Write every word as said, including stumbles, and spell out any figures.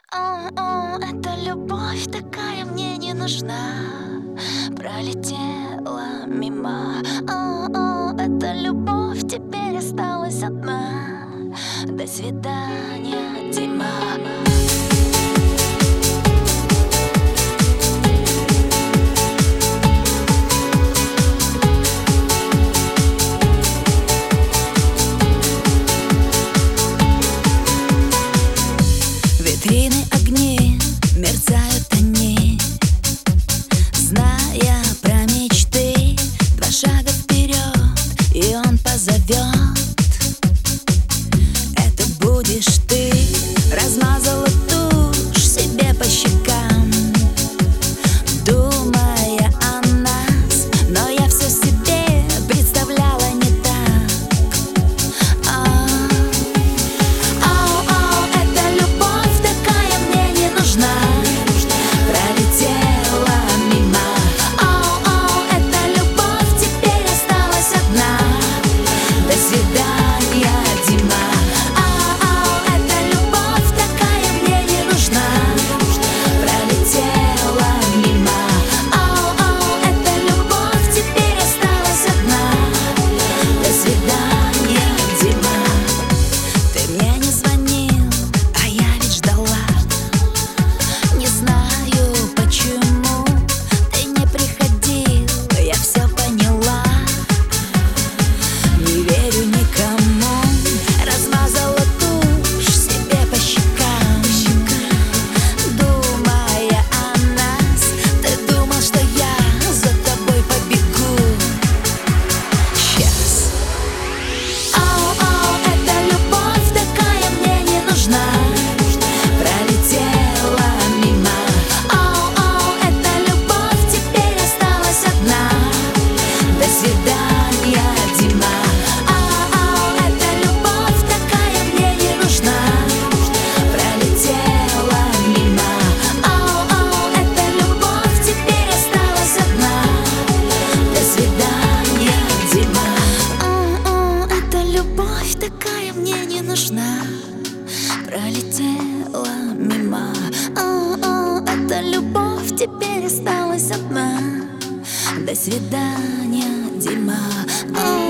О, о, эта любовь такая мне не нужна, пролетела мимо. О, о, эта любовь теперь осталась одна. До свидания, Дима. Витрины, огни, мерцают они, зная про мечты. Два шага вперед, и он позовет. Это будешь ты. Размазала тушь себе по щекам, думая о нас, но я все себе представляла не так. А пролетела мимо. О, о, эта любовь теперь осталась одна. До свидания, Дима. О, о, эта любовь такая мне не нужна. Пролетела мимо. О, о, эта любовь теперь осталась одна. До свидания, Дима. Ты мне не звонил, а я ведь ждала. Не знаю, почему ты не приходил, я все поняла. Не верю никому. Размазала тушь себе по щекам, думая о нас. Ты думал, что я за тобой побегу. Сейчас. О, о, эта любовь такая мне не нужна. Пролетела мимо. О, о, эта любовь теперь осталась одна. До свидания, Дима. О, о, эта любовь такая мне не нужна. Пролетела мимо. О, о, эта любовь теперь осталась одна. До свидания, Дима. О, о, эта любовь такая мне не нужна. Пролетела мимо. О, о, эта любовь теперь осталась одна. До свидания, Дима. О,